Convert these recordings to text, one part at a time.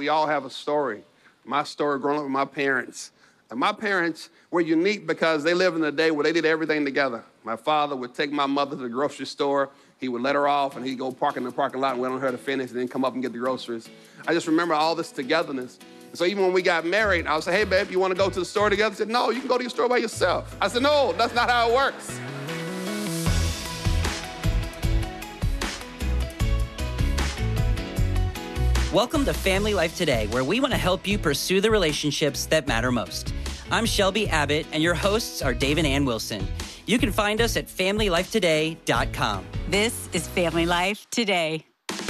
we all have a story. My story growing up with my parents. And my parents were unique because they lived in a day where they did everything together. My father would take my mother to the grocery store. He would let her off, and he'd go park in the parking lot and wait on her to finish, and then come up and get the groceries. I just remember all this togetherness. And so even when we got married, I would say, hey, babe, you want to go to the store together? She said, no, you can go to your store by yourself. I said, no, that's not how it works. Welcome to Family Life Today, where we want to help you pursue the relationships that matter most. I'm Shelby Abbott, and your hosts are Dave and Ann Wilson. You can find us at FamilyLifeToday.com. This is Family Life Today.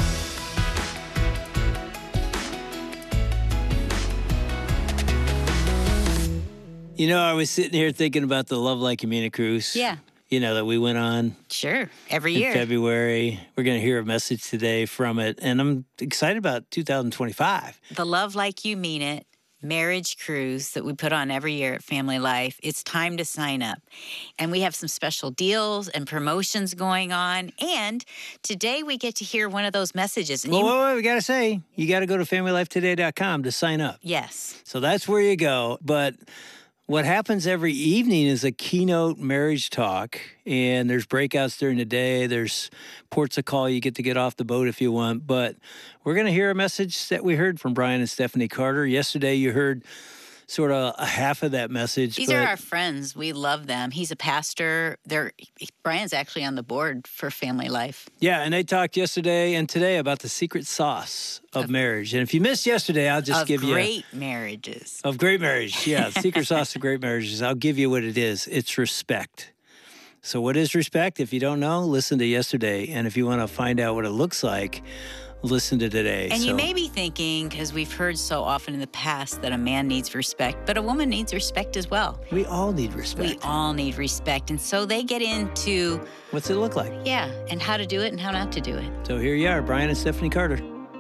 You know, I was sitting here thinking about the Love Like You Mean It cruise. Yeah. You know, that we went on. Sure, every year. In February. We're going to hear a message today from it, and I'm excited about 2025. The Love Like You Mean It marriage cruise that we put on every year at Family Life. It's time to sign up. And we have some special deals and promotions going on. And today we get to hear one of those messages. And Well, we got to say, you got to go to FamilyLifeToday.com to sign up. Yes. So that's where you go. But what happens every evening is a keynote marriage talk, and there's breakouts during the day. There's ports of call. You get off the boat if you want. But we're going to hear a message that we heard from Brian and Stephanie Carter. Yesterday, you heard sort of a half of that message. These are our friends. We love them. He's a pastor. Brian's actually on the board for Family Life. Yeah, and they talked yesterday and today about the secret sauce of marriage. And if you missed yesterday, I'll just give you... Of great marriages. Of great marriage, yeah. Secret sauce of great marriages. I'll give you what it is. It's respect. So what is respect? If you don't know, listen to yesterday. And if you want to find out what it looks like, listen to today. And you may be thinking, because we've heard so often in the past that a man needs respect, but a woman needs respect as well. We all need respect. We all need respect. And so they get into... What's it look like? Yeah, and how to do it and how not to do it. So here you are, Brian and Stephanie Carter.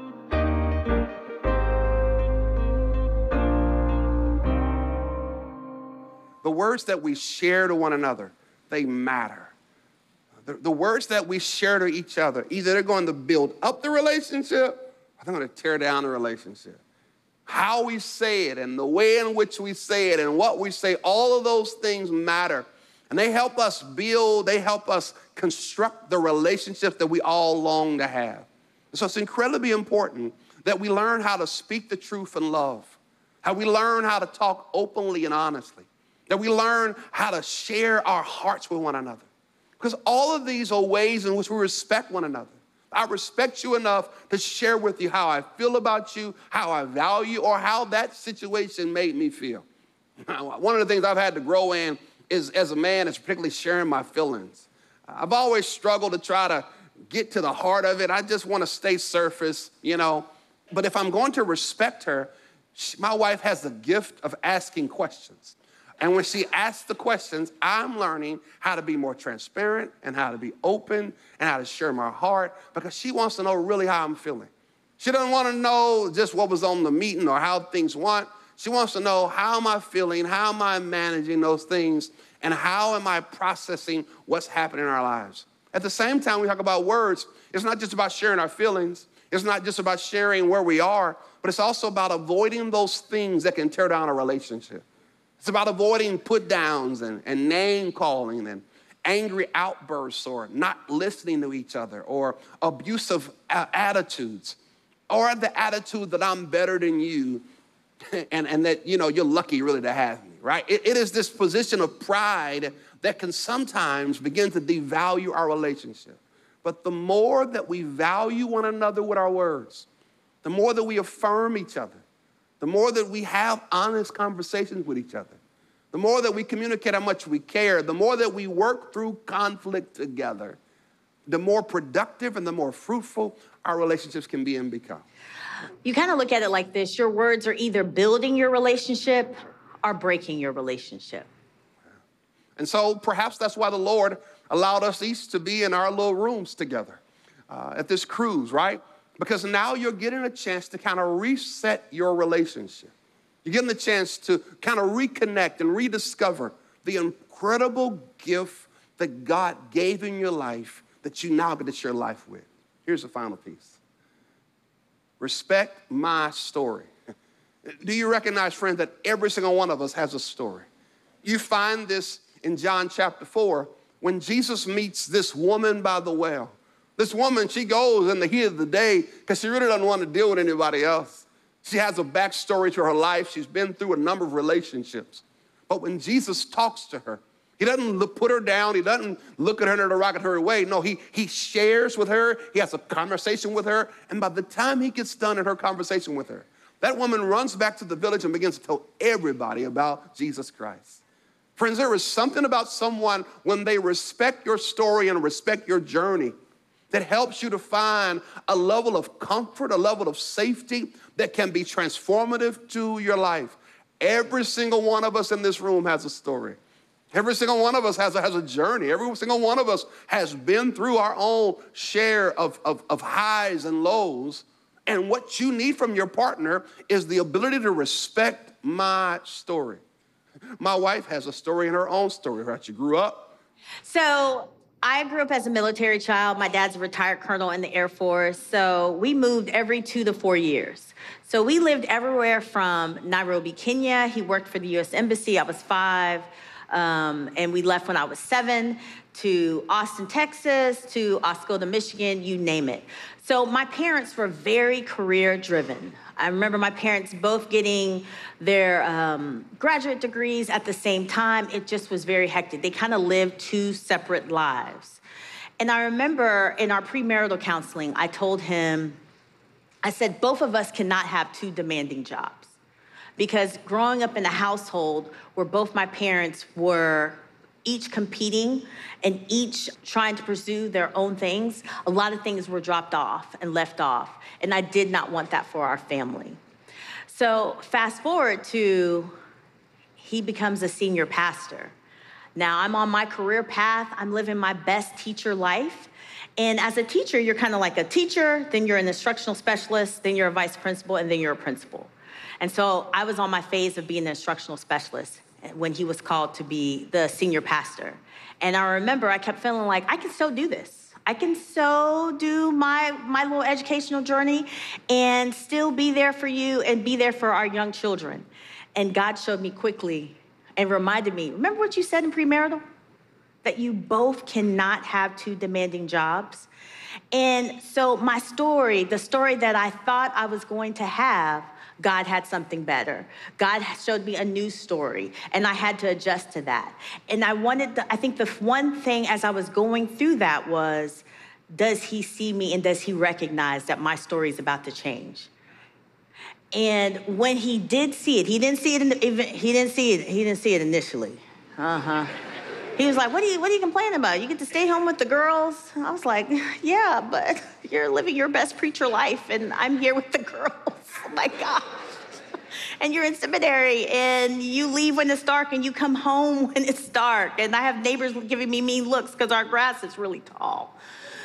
The words that we share to one another, they matter. The words that we share to each other, either they're going to build up the relationship or they're going to tear down the relationship. How we say it and the way in which we say it and what we say, all of those things matter. And they help us build, they help us construct the relationships that we all long to have. So it's incredibly important that we learn how to speak the truth in love, how we learn how to talk openly and honestly, that we learn how to share our hearts with one another. Because all of these are ways in which we respect one another. I respect you enough to share with you how I feel about you, how I value, or how that situation made me feel. One of the things I've had to grow in is, as a man, is particularly sharing my feelings. I've always struggled to try to get to the heart of it. I just want to stay surface, you know. But if I'm going to respect her, my wife has the gift of asking questions. And when she asks the questions, I'm learning how to be more transparent and how to be open and how to share my heart, because she wants to know really how I'm feeling. She doesn't want to know just what was on the meeting or how things went. She wants to know, how am I feeling? How am I managing those things? And how am I processing what's happening in our lives? At the same time, we talk about words. It's not just about sharing our feelings. It's not just about sharing where we are, but it's also about avoiding those things that can tear down a relationship. It's about avoiding put-downs and name-calling and angry outbursts or not listening to each other or abusive attitudes or the attitude that I'm better than you and that, you know, you're lucky really to have me, right? It is this position of pride that can sometimes begin to devalue our relationship. But the more that we value one another with our words, the more that we affirm each other, the more that we have honest conversations with each other, the more that we communicate how much we care, the more that we work through conflict together, the more productive and the more fruitful our relationships can be and become. You kind of look at it like this. Your words are either building your relationship or breaking your relationship. And so perhaps that's why the Lord allowed us each to be in our little rooms together at this cruise, right? Because now you're getting a chance to kind of reset your relationship. You're getting the chance to kind of reconnect and rediscover the incredible gift that God gave in your life that you now get to share life with. Here's the final piece. respect my story. Do you recognize, friends, that every single one of us has a story? You find this in John chapter 4 when Jesus meets this woman by the well. This woman, she goes in the heat of the day because she really doesn't want to deal with anybody else. She has a backstory to her life. She's been through a number of relationships. But when Jesus talks to her, he doesn't put her down. He doesn't look at her in a derogatory way. No, he shares with her. He has a conversation with her. And by the time he gets done in her conversation with her, that woman runs back to the village and begins to tell everybody about Jesus Christ. Friends, there is something about someone when they respect your story and respect your journey that helps you to find a level of comfort, a level of safety that can be transformative to your life. Every single one of us in this room has a story. Every single one of us has a journey. Every single one of us has been through our own share of highs and lows. And what you need from your partner is the ability to respect my story. My wife has a story in her own story, right? She grew up. So I grew up as a military child. My dad's a retired colonel in the Air Force. So we moved every 2 to 4 years. So we lived everywhere from Nairobi, Kenya. He worked for the U.S. Embassy. I was 5. And we left when I was 7, to Austin, Texas, to Osceola, Michigan, you name it. So my parents were very career-driven. I remember my parents both getting their graduate degrees at the same time. It just was very hectic. They kind of lived 2 separate lives. And I remember in our premarital counseling, I told him, I said, both of us cannot have 2 demanding jobs. Because growing up in a household where both my parents were each competing and each trying to pursue their own things, a lot of things were dropped off and left off. And I did not want that for our family. So fast forward to he becomes a senior pastor. Now I'm on my career path. I'm living my best teacher life. And as a teacher, you're kind of like a teacher, then you're an instructional specialist, then you're a vice principal, and then you're a principal. And so I was on my phase of being an instructional specialist when he was called to be the senior pastor. And I remember I kept feeling like, I can so do this. I can so do my little educational journey and still be there for you and be there for our young children. And God showed me quickly and reminded me, remember what you said in premarital? That you both cannot have 2 demanding jobs. And so my story, the story that I thought I was going to have, God had something better. God showed me a new story, and I had to adjust to that. And I think the one thing as I was going through that was, does he see me and does he recognize that my story is about to change? And when he did see it, he didn't see it initially. He was like, what are you complaining about? You get to stay home with the girls? I was like, yeah, but you're living your best preacher life, and I'm here with the girls. Oh my gosh. And you're in seminary, and you leave when it's dark, and you come home when it's dark. And I have neighbors giving me mean looks because our grass is really tall.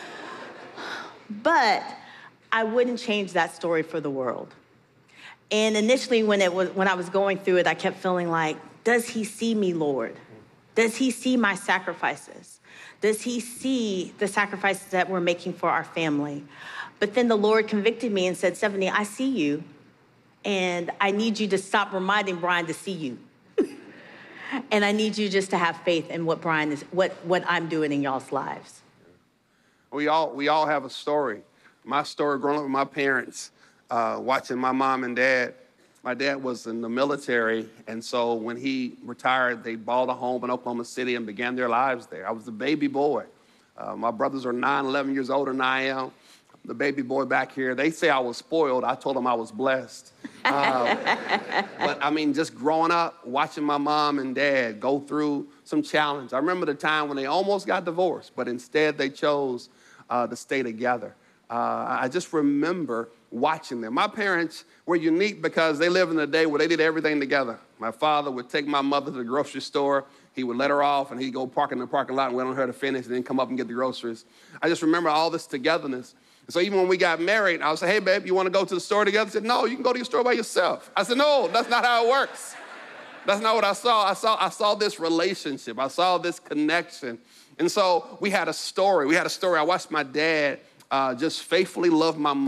But I wouldn't change that story for the world. And initially, when I was going through it, I kept feeling like, does he see me, Lord? Does he see my sacrifices? Does he see the sacrifices that we're making for our family? But then the Lord convicted me and said, Stephanie, I see you, and I need you to stop reminding Brian to see you. And I need you just to have faith in what I'm doing in y'all's lives. We all have a story. My story growing up with my parents, watching my mom and dad. My dad was in the military, and so when he retired, they bought a home in Oklahoma City and began their lives there. I was the baby boy. My brothers are 9, 11 years older than I am. The baby boy back here. They say I was spoiled. I told them I was blessed. But I mean, just growing up, watching my mom and dad go through some challenge. I remember the time when they almost got divorced, but instead they chose to stay together. I just remember watching them. My parents were unique because they lived in a day where they did everything together. My father would take my mother to the grocery store. He would let her off, and he'd go park in the parking lot and wait on her to finish and then come up and get the groceries. I just remember all this togetherness. So even when we got married, I would say, hey, babe, you want to go to the store together? She said, no, you can go to your store by yourself. I said, no, that's not how it works. That's not what I saw. I saw this relationship. I saw this connection. And so we had a story. I watched my dad just faithfully love my mom.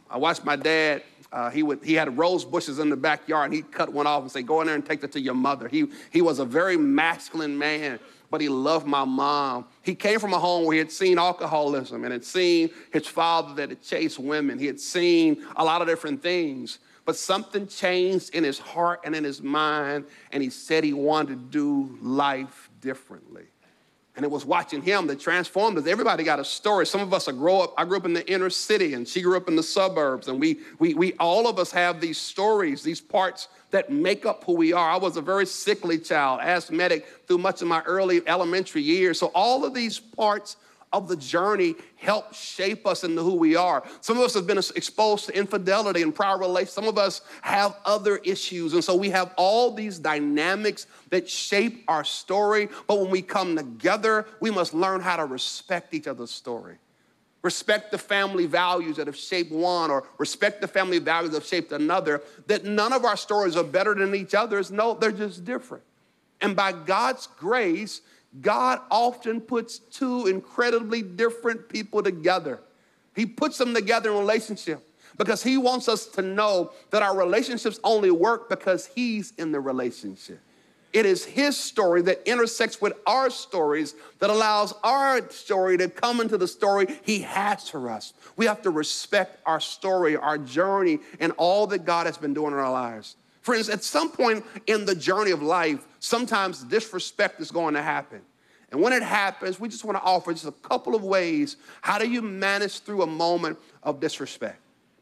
I watched my dad. He had rose bushes in the backyard, and he'd cut one off and say, go in there and take that to your mother. He was a very masculine man, but he loved my mom. He came from a home where he had seen alcoholism and had seen his father that had chased women. He had seen a lot of different things, but something changed in his heart and in his mind, and he said he wanted to do life differently. And it was watching him that transformed us. Everybody got a story. Some of us I grew up in the inner city, and she grew up in the suburbs. And we all of us have these stories, these parts that make up who we are. I was a very sickly child, asthmatic through much of my early elementary years. So all of these parts of the journey help shape us into who we are. Some of us have been exposed to infidelity and prior relations. Some of us have other issues. And so we have all these dynamics that shape our story. But when we come together, we must learn how to respect each other's story. Respect the family values that have shaped one, or respect the family values that have shaped another, that none of our stories are better than each other's. No, they're just different. And by God's grace, God often puts two incredibly different people together. He puts them together in relationship because he wants us to know that our relationships only work because he's in the relationship. It is his story that intersects with our stories that allows our story to come into the story he has for us. We have to respect our story, our journey, and all that God has been doing in our lives. Friends, at some point in the journey of life, sometimes disrespect is going to happen. And when it happens, we just want to offer just a couple of ways. How do you manage through a moment of disrespect?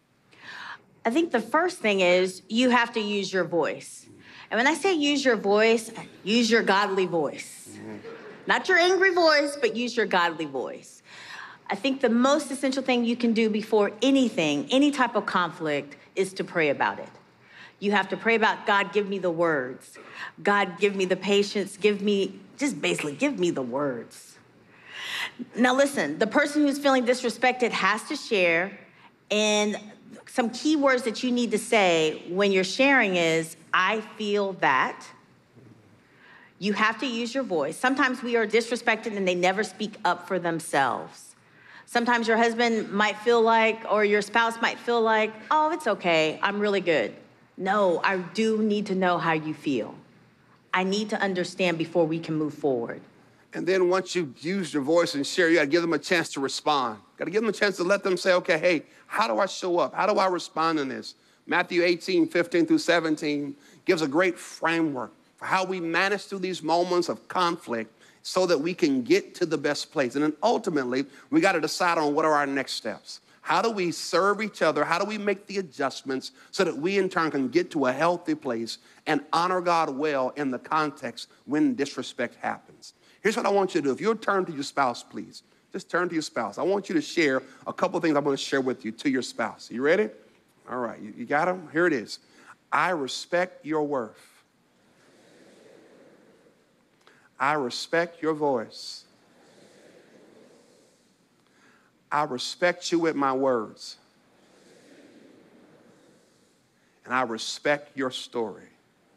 I think the first thing is you have to use your voice. And when I say use your voice, use your godly voice. Not your angry voice, but use your godly voice. I think the most essential thing you can do before anything, any type of conflict, is to pray about it. You have to pray about, God, give me the words. God, give me the patience. Give me the words. Now listen, the person who's feeling disrespected has to share, and some key words that you need to say when you're sharing is, I feel that. You have to use your voice. Sometimes we are disrespected and they never speak up for themselves. Sometimes your husband might feel like, or your spouse might feel like, oh, it's okay, I'm really good. No, I do need to know how you feel. I need to understand before we can move forward. And then once you've used your voice and share, you gotta give them a chance to respond. Gotta give them a chance to let them say, okay, hey, how do I show up? How do I respond in this? Matthew 18, 15 through 17 gives a great framework for how we manage through these moments of conflict so that we can get to the best place. And then ultimately, we gotta decide on what are our next steps. How do we serve each other? How do we make the adjustments so that we in turn can get to a healthy place and honor God well in the context when disrespect happens? Here's what I want you to do. If you'll turn to your spouse, please. Just turn to your spouse. I want you to share a couple of things I'm going to share with you to your spouse. You ready? All right. You got them? Here it is. I respect your worth. I respect your voice. I respect you with my words. And I respect your story.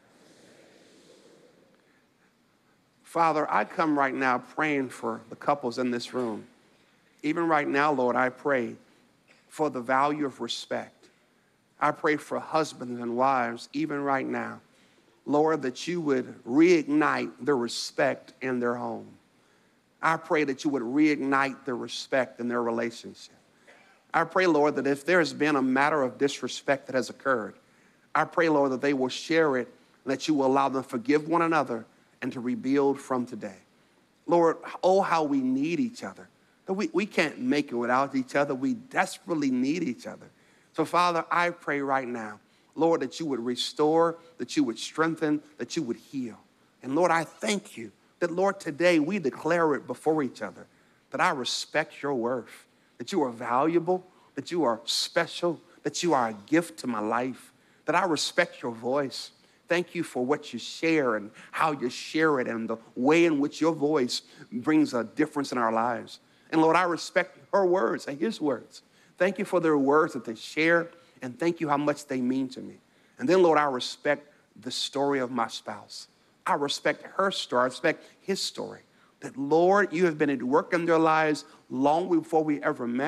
Father, I come right now praying for the couples in this room. Even right now, Lord, I pray for the value of respect. I pray for husbands and wives, even right now, Lord, that you would reignite the respect in their home. I pray that you would reignite the respect in their relationship. I pray, Lord, that if there's been a matter of disrespect that has occurred, I pray, Lord, that they will share it, and that you will allow them to forgive one another and to rebuild from today. Lord, oh, how we need each other. We can't make it without each other. We desperately need each other. So, Father, I pray right now, Lord, that you would restore, that you would strengthen, that you would heal. And Lord, I thank you that, Lord, today we declare it before each other, that I respect your worth, that you are valuable, that you are special, that you are a gift to my life, that I respect your voice. Thank you for what you share and how you share it and the way in which your voice brings a difference in our lives. And Lord, I respect her words and his words. Thank you for their words that they share, and thank you how much they mean to me. And then, Lord, I respect the story of my spouse. I respect her story. I respect his story. That, Lord, you have been at work in their lives long before we ever met.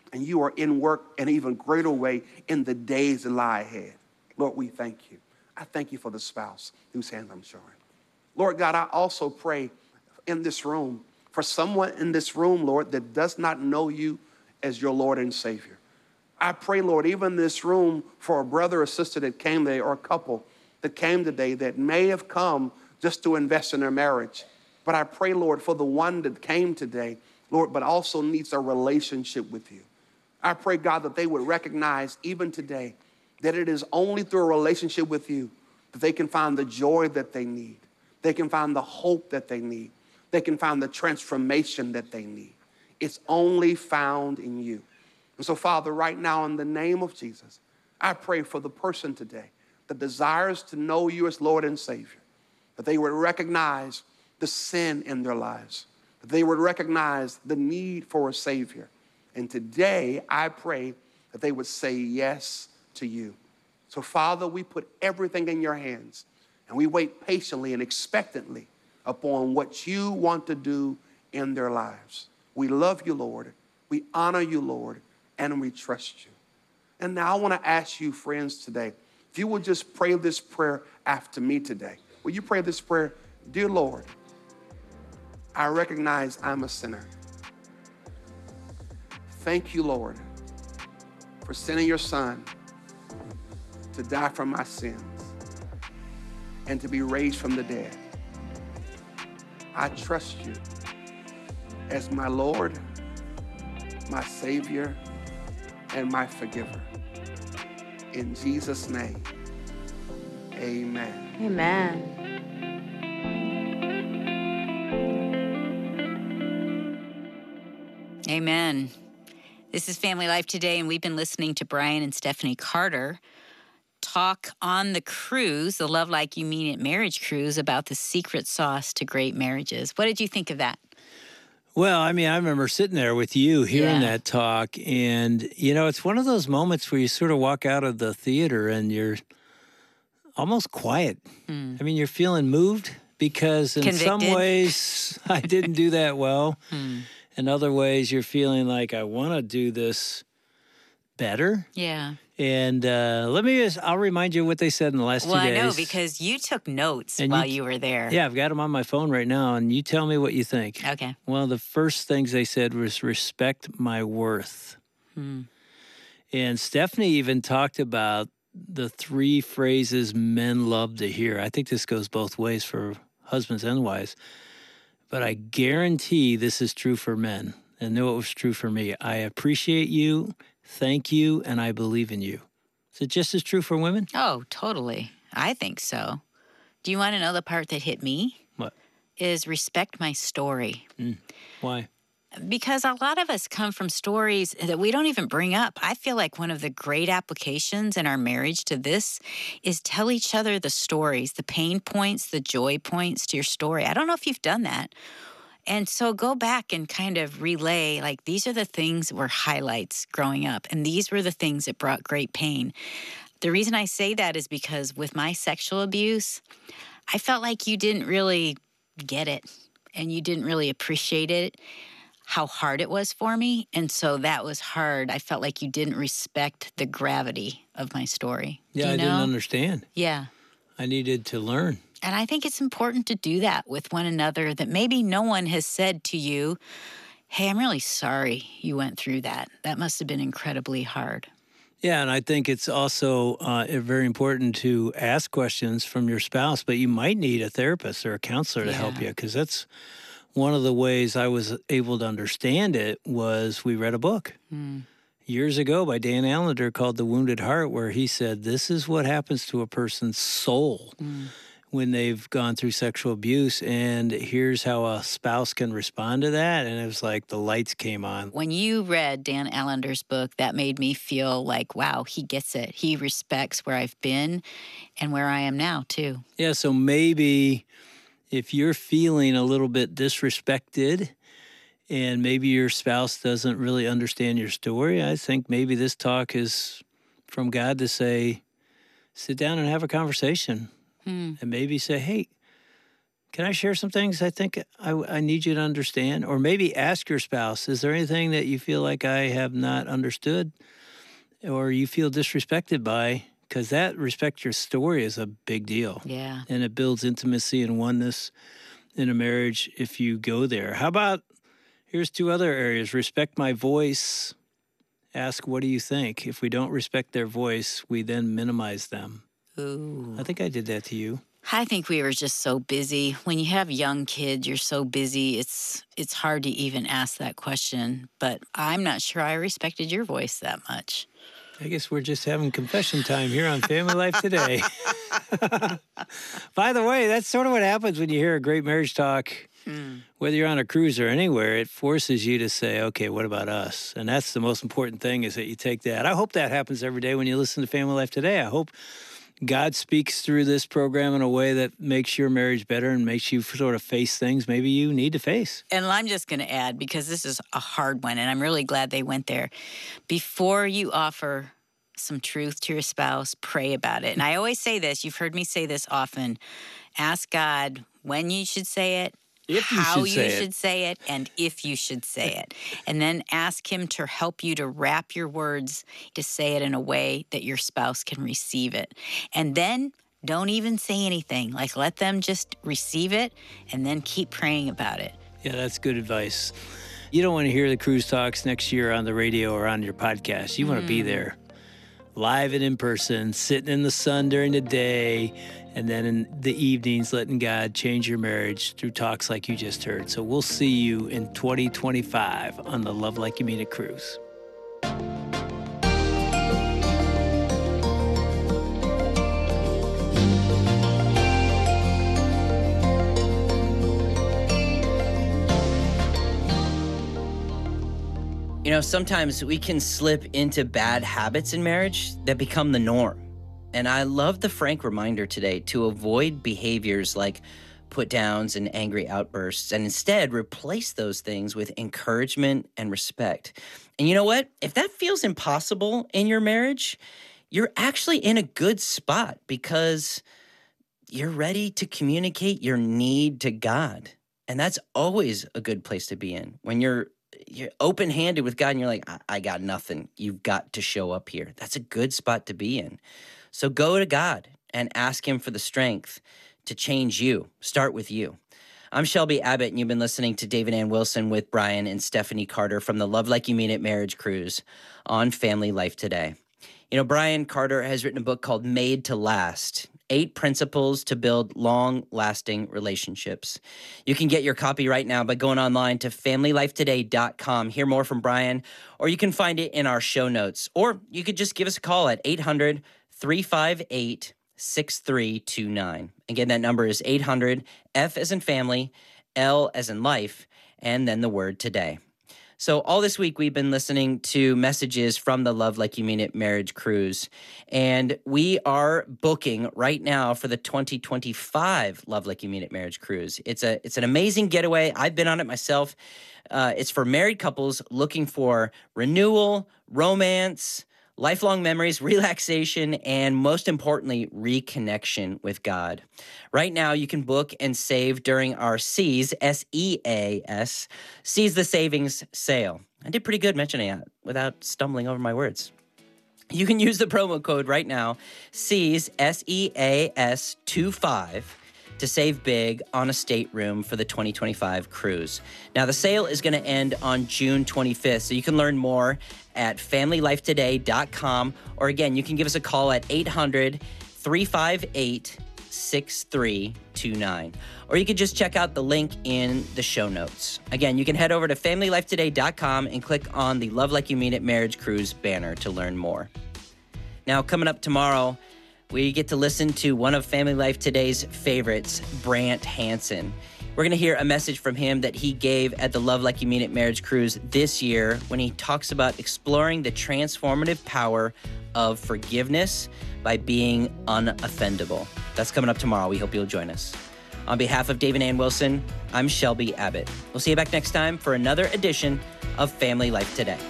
And you are in work in an even greater way in the days that lie ahead. Lord, we thank you. I thank you for the spouse whose hand I'm showing. Lord God, I also pray in this room for someone in this room, Lord, that does not know you as your Lord and Savior. I pray, Lord, even in this room for a brother or sister that came today or a couple that came today that may have come just to invest in their marriage. But I pray, Lord, for the one that came today, Lord, but also needs a relationship with you. I pray, God, that they would recognize even today that it is only through a relationship with you that they can find the joy that they need. They can find the hope that they need. They can find the transformation that they need. It's only found in you. And so, Father, right now, in the name of Jesus, I pray for the person today that desires to know you as Lord and Savior, that they would recognize the sin in their lives, that they would recognize the need for a Savior. And today, I pray that they would say yes to you. So, Father, we put everything in your hands, and we wait patiently and expectantly upon what you want to do in their lives. We love you, Lord. We honor you, Lord, and we trust you. And now I want to ask you, friends, today, if you will just pray this prayer after me today. Will you pray this prayer? Dear Lord, I recognize I'm a sinner. Thank you, Lord, for sending your Son to die for my sins and to be raised from the dead. I trust you as my Lord, my Savior, and my forgiver. In Jesus' name, amen. Amen. Amen. This is Family Life Today, and we've been listening to Brian and Stephanie Carter talk on the cruise, the Love Like You Mean It marriage cruise, about the secret sauce to great marriages. What did you think of that? Well, I mean, I remember sitting there with you hearing that talk, and, you know, it's one of those moments where you sort of walk out of the theater and you're almost quiet. I mean, you're feeling moved because in some ways I didn't do that well. In other ways, you're feeling like, I want to do this better. Yeah. And I'll remind you what they said in the last 2 days. Well, I know, because you took notes while you were there. Yeah, I've got them on my phone right now, and you tell me what you think. Okay. One of the first things they said was respect my worth. And Stephanie even talked about the 3 phrases men love to hear. I think this goes both ways for husbands and wives. But I guarantee this is true for men. And know it was true for me. I appreciate you, thank you, and I believe in you. Is it just as true for women? Oh, totally. I think so. Do you want to know the part that hit me? What? Is respect my story. Why? Because a lot of us come from stories that we don't even bring up. I feel like one of the great applications in our marriage to this is tell each other the stories, the pain points, the joy points to your story. I don't know if you've done that. And so go back and kind of relay, like, these are the things that were highlights growing up, and these were the things that brought great pain. The reason I say that is because with my sexual abuse, I felt like you didn't really get it, and you didn't really appreciate it, how hard it was for me. And so that was hard. I felt like you didn't respect the gravity of my story. Yeah, I didn't understand. Yeah. I needed to learn. And I think it's important to do that with one another, that maybe no one has said to you, hey, I'm really sorry you went through that. That must have been incredibly hard. Yeah, and I think it's also very important to ask questions from your spouse, but you might need a therapist or a counselor to help you, because that's one of the ways I was able to understand it was we read a book years ago by Dan Allender called The Wounded Heart, where he said, this is what happens to a person's soul when they've gone through sexual abuse, and here's how a spouse can respond to that. And it was like the lights came on. When you read Dan Allender's book, that made me feel like, wow, he gets it. He respects where I've been and where I am now, too. Yeah, so maybe if you're feeling a little bit disrespected and maybe your spouse doesn't really understand your story, I think maybe this talk is from God to say, sit down and have a conversation. And maybe say, hey, Can I share some things I think I need you to understand? Or maybe ask your spouse, is there anything that you feel like I have not understood or you feel disrespected by? Because that respect your story is a big deal. Yeah. And it builds intimacy and oneness in a marriage if you go there. How about, here's 2 other areas. Respect my voice. Ask, what do you think? If we don't respect their voice, we then minimize them. Ooh. I think I did that to you. I think we were just so busy. When you have young kids, you're so busy. It's hard to even ask that question. But I'm not sure I respected your voice that much. I guess we're just having confession time here on Family Life Today. By the way, that's sort of what happens when you hear a great marriage talk. Whether you're on a cruise or anywhere, it forces you to say, okay, what about us? And that's the most important thing, is that you take that. I hope that happens every day when you listen to Family Life Today. I hope God speaks through this program in a way that makes your marriage better and makes you sort of face things maybe you need to face. And I'm just going to add, because this is a hard one, and I'm really glad they went there. Before you offer some truth to your spouse, pray about it. And I always say this, you've heard me say this often, ask God when you should say it, how you should say it, and if you should say it. And then ask him to help you to wrap your words to say it in a way that your spouse can receive it. And then don't even say anything. Like, let them just receive it and then keep praying about it. Yeah, that's good advice. You don't want to hear the cruise talks next year on the radio or on your podcast. You want to be there, live and in person, sitting in the sun during the day, and then in the evenings, letting God change your marriage through talks like you just heard. So we'll see you in 2025 on the Love Like You Mean It cruise. You know, sometimes we can slip into bad habits in marriage that become the norm. And I love the frank reminder today to avoid behaviors like put downs and angry outbursts, and instead replace those things with encouragement and respect. And you know what? If that feels impossible in your marriage, you're actually in a good spot, because you're ready to communicate your need to God. And that's always a good place to be in. When you're open-handed with God and you're like, I got nothing. You've got to show up here. That's a good spot to be in. So go to God and ask him for the strength to change you. Start with you. I'm Shelby Abbott, and you've been listening to David Ann Wilson with Brian and Stephanie Carter from the Love Like You Mean It Marriage Cruise on Family Life Today. You know, Brian Carter has written a book called Made to Last, 8 Principles to Build Long-Lasting Relationships. You can get your copy right now by going online to familylifetoday.com. Hear more from Brian, or you can find it in our show notes. Or you could just give us a call at 800-358-6329. Again, that number is 800, F as in family, L as in life, and then the word today. So all this week, we've been listening to messages from the Love Like You Mean It Marriage Cruise, and we are booking right now for the 2025 Love Like You Mean It Marriage Cruise. It's an amazing getaway. I've been on it myself. It's for married couples looking for renewal, romance, lifelong memories, relaxation, and most importantly, reconnection with God. Right now, you can book and save during our Seize, S-E-A-S, Seize the Savings sale. I did pretty good mentioning that without stumbling over my words. You can use the promo code right now, Seize, S-E-A-S 25, to save big on a stateroom for the 2025 cruise. Now, the sale is going to end on June 25th, so you can learn more at familylifetoday.com, or again, you can give us a call at 800-358-6329, or you can just check out the link in the show notes. Again, you can head over to familylifetoday.com and click on the Love Like You Mean It Marriage Cruise banner to learn more. Now, coming up tomorrow, we get to listen to one of Family Life Today's favorites, Brant Hansen. We're going to hear a message from him that he gave at the Love Like You Mean It Marriage Cruise this year when he talks about exploring the transformative power of forgiveness by being unoffendable. That's coming up tomorrow. We hope you'll join us. On behalf of David Ann Wilson, I'm Shelby Abbott. We'll see you back next time for another edition of Family Life Today.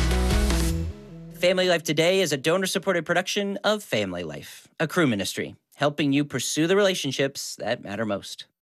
Family Life Today is a donor-supported production of Family Life, a Cru ministry. helping you pursue the relationships that matter most.